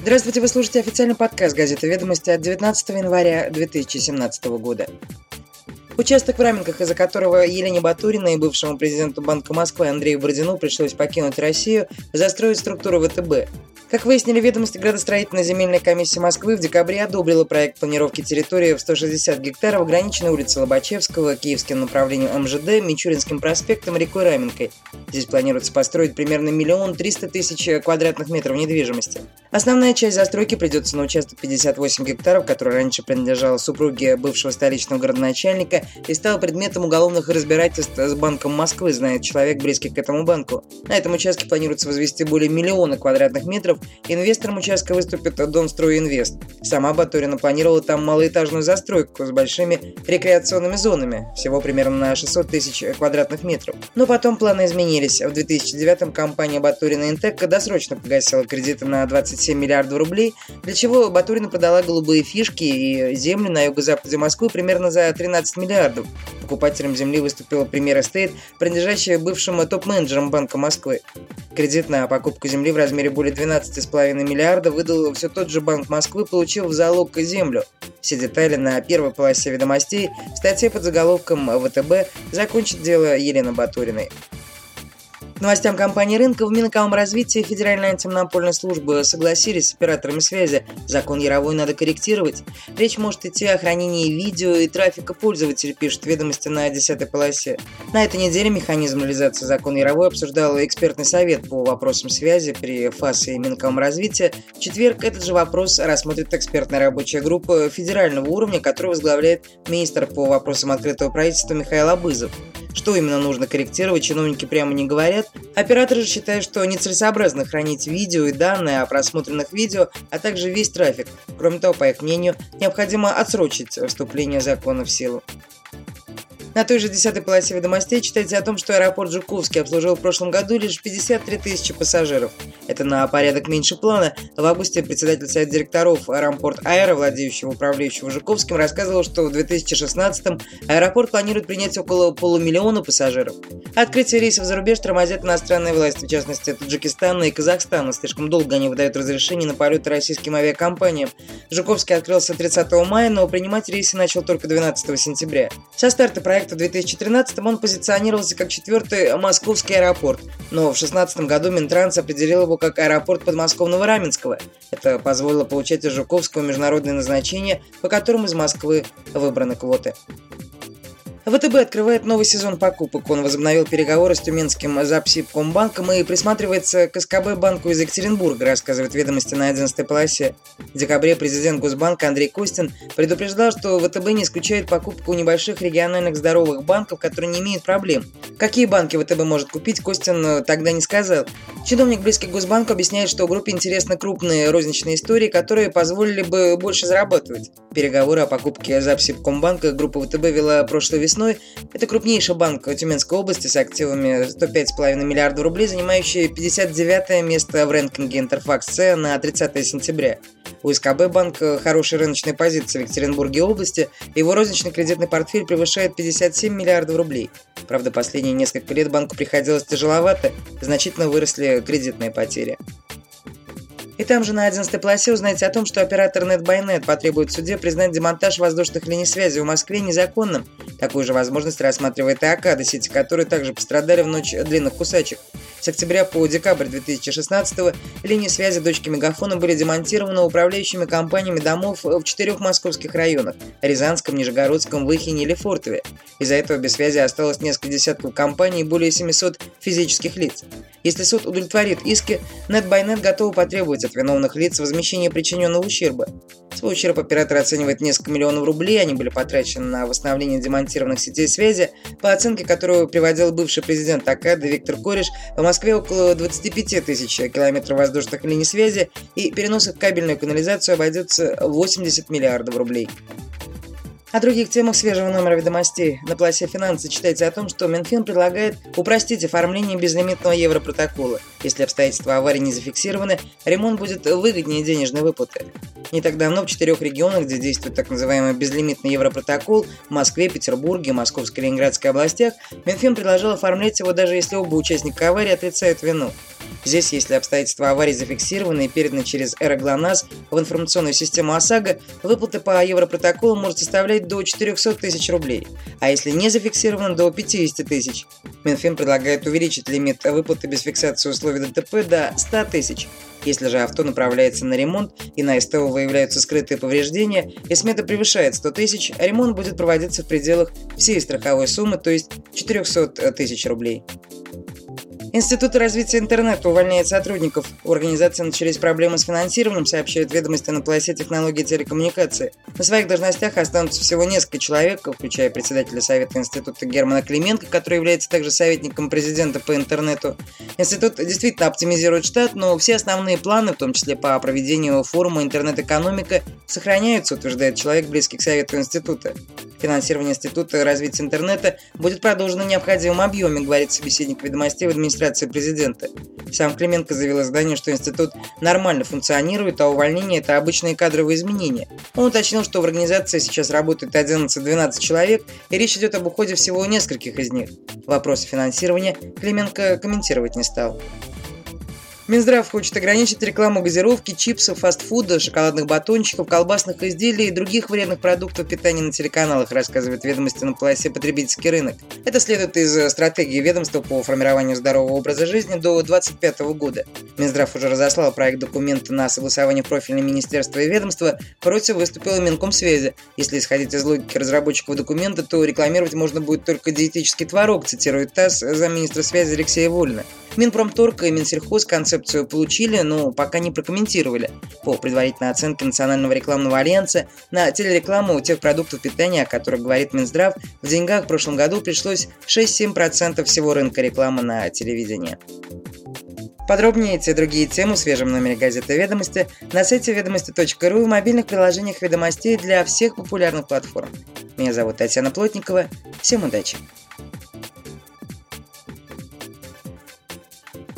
Здравствуйте, вы слушаете официальный подкаст газеты «Ведомости» от 19 января 2017 года. Участок в Раменках, из-за которого Елене Батуриной и бывшему президенту Банка Москвы Андрею Бородину пришлось покинуть Россию, застроить структуру ВТБ. Как выяснили «Ведомости», градостроительная земельная комиссия Москвы в декабре одобрила проект планировки территории в 160 гектаров, ограниченной улицей Лобачевского, Киевским направлением МЖД, Мичуринским проспектом, рекой Раменкой. Здесь планируется построить примерно 1 300 000 квадратных метров недвижимости. Основная часть застройки придется на участок 58 гектаров, который раньше принадлежал супруге бывшего столичного городоначальника и стал предметом уголовных разбирательств с Банком Москвы, знает человек, близкий к этому банку. На этом участке планируется возвести более 1 000 000 квадратных метров. Инвестором участка выступит Донстройинвест. Сама Батурина планировала там малоэтажную застройку с большими рекреационными зонами, всего примерно на 600 000 квадратных метров. Но потом планы изменились. В 2009-м компания Батурина Интек досрочно погасила кредиты на 27 миллиардов рублей, для чего Батурина продала голубые фишки и землю на юго-западе Москвы примерно за 13 миллиардов. Покупателем земли выступила Премьер Эстейт, принадлежащая бывшим топ-менеджерам Банка Москвы. Кредит на покупку земли в размере более 12,5 миллиарда выдал все тот же Банк Москвы, получив в залог землю. Все детали на первой полосе «Ведомостей» в статье под заголовком «ВТБ закончит дело Елены Батуриной». К новостям компании рынка в Минэкономразвитии и Федеральной антимонопольной службы согласились с операторами связи. Закон Яровой надо корректировать. Речь может идти о хранении видео и трафика пользователей, пишут «Ведомости» на 10-й полосе. На этой неделе механизм реализации закона Яровой обсуждал экспертный совет по вопросам связи при ФАС и Минэкономразвития. В четверг этот же вопрос рассмотрит экспертная рабочая группа федерального уровня, которую возглавляет министр по вопросам открытого правительства Михаил Абызов. Что именно нужно корректировать, чиновники прямо не говорят. Операторы же считают, что нецелесообразно хранить видео и данные о просмотренных видео, а также весь трафик. Кроме того, по их мнению, необходимо отсрочить вступление закона в силу. На той же 10-й полосе «Ведомостей» читайте о том, что аэропорт Жуковский обслужил в прошлом году лишь 53 000 пассажиров. Это на порядок меньше плана. В августе председатель совета директоров Аэропорт Аэро, владеющего управляющего Жуковским, рассказывал, что в 2016-м аэропорт планирует принять около 500 000 пассажиров. Открытие рейсов за рубеж тормозят иностранные власти, в частности Таджикистана и Казахстана. Слишком долго они выдают разрешение на полеты российским авиакомпаниям. Жуковский открылся 30 мая, но принимать рейсы начал только 12 сентября. Со старта проекта в 2013-м он позиционировался как 4-й московский аэропорт, но в 2016 году Минтранс определил его как аэропорт подмосковного Раменского. Это позволило получать из Жуковского международное назначение, по которому из Москвы выбраны квоты. ВТБ открывает новый сезон покупок. Он возобновил переговоры с Тюменским Запсибкомбанком и присматривается к СКБ банку из Екатеринбурга, рассказывает «Ведомости» на 11-й полосе. В декабре президент Госбанка Андрей Костин предупреждал, что ВТБ не исключает покупку небольших региональных здоровых банков, которые не имеют проблем. Какие банки ВТБ может купить, Костин тогда не сказал. Чиновник, близкий к Госбанку, объясняет, что группе интересны крупные розничные истории, которые позволили бы больше зарабатывать. Переговоры о покупке Запсибкомбанка группа ВТБ вела прошлой весной. Это крупнейший банк Тюменской области с активами 105,5 миллиардов рублей, занимающий 59-е место в рэнкинге Интерфакс-С на 30 сентября. У СКБ банк хорошей рыночной позиции в Екатеринбурге области, его розничный кредитный портфель превышает 57 миллиардов рублей. Правда, последние несколько лет банку приходилось тяжеловато, значительно выросли кредитные потери. И там же на 11-й полосе узнаете о том, что оператор NetByNet потребует в суде признать демонтаж воздушных линий связи в Москве незаконным. Такую же возможность рассматривает и АКАДо, сети которой также пострадали в ночь длинных кусачек. С октября по декабрь 2016-го линии связи дочки Мегафона были демонтированы управляющими компаниями домов в 4 московских районах – Рязанском, Нижегородском, Выхине и Лефортове. Из-за этого без связи осталось несколько десятков компаний и более 700 физических лиц. Если суд удовлетворит иски, NetByNet готова потребовать от виновных лиц возмещения причиненного ущерба. Свой ущерб оператор оценивает несколько миллионов рублей, они были потрачены на восстановление демонтированных сетей связи. По оценке, которую приводил бывший президент АКАДо Виктор Кореш, в Москве около 25 000 километров воздушных линий связи, и перенос их в кабельную канализацию обойдется в 80 миллиардов рублей. О других темах свежего номера «Ведомостей». На полосе «Финансы» читайте о том, что Минфин предлагает упростить оформление безлимитного европротокола. Если обстоятельства аварии не зафиксированы, ремонт будет выгоднее денежной выплаты. Не так давно в 4 регионах, где действует так называемый безлимитный европротокол, в Москве, Петербурге, Московской и Ленинградской областях, Минфин предложил оформлять его, даже если оба участника аварии отрицают вину. Здесь, если обстоятельства аварии зафиксированы и переданы через ЭРО-ГЛОНАСС в информационную систему ОСАГО, выплата по Европротоколу может составлять до 400 тысяч рублей, а если не зафиксировано, до 50 тысяч. Минфин предлагает увеличить лимит выплаты без фиксации условий ДТП до 100 тысяч. Если же авто направляется на ремонт и на СТО выявляются скрытые повреждения и смета превышает 100 тысяч, ремонт будет проводиться в пределах всей страховой суммы, то есть 400 тысяч рублей. Институт развития интернета увольняет сотрудников. У организации начались проблемы с финансированием, сообщают ведомости на полосе технологий и телекоммуникации. На своих должностях останутся всего несколько человек, включая председателя Совета института Германа Клименко, который является также советником президента по интернету. Институт действительно оптимизирует штат, но все основные планы, в том числе по проведению форума «Интернет-экономика», сохраняются, утверждает человек, близкий к Совету института. Финансирование Института развития интернета будет продолжено в необходимом объеме, говорит собеседник ведомостей в администрации президента. Сам Клименко заявил изданию, что институт нормально функционирует, а увольнение – это обычные кадровые изменения. Он уточнил, что в организации сейчас работает 11-12 человек, и речь идет об уходе всего нескольких из них. Вопросы финансирования Клименко комментировать не стал. Минздрав хочет ограничить рекламу газировки, чипсов, фастфуда, шоколадных батончиков, колбасных изделий и других вредных продуктов питания на телеканалах, рассказывает ведомости на полосе «Потребительский рынок». Это следует из стратегии ведомства по формированию здорового образа жизни до 2025 года. Минздрав уже разослал проект документа на согласование в профильные министерства и ведомства, против выступила Минкомсвязи. Если исходить из логики разработчиков документа, то рекламировать можно будет только диетический творог, цитирует ТАСС замминистра связи Алексея Вольна. Минпромторг и Минсельхоз концепцию получили, но пока не прокомментировали. По предварительной оценке Национального рекламного альянса, на телерекламу тех продуктов питания, о которых говорит Минздрав, в деньгах в прошлом году пришлось 6-7% всего рынка рекламы на телевидении. Подробнее эти и другие темы в свежем номере газеты «Ведомости» на сайте ведомости.ру и в мобильных приложениях «Ведомостей» для всех популярных платформ. Меня зовут Татьяна Плотникова. Всем удачи!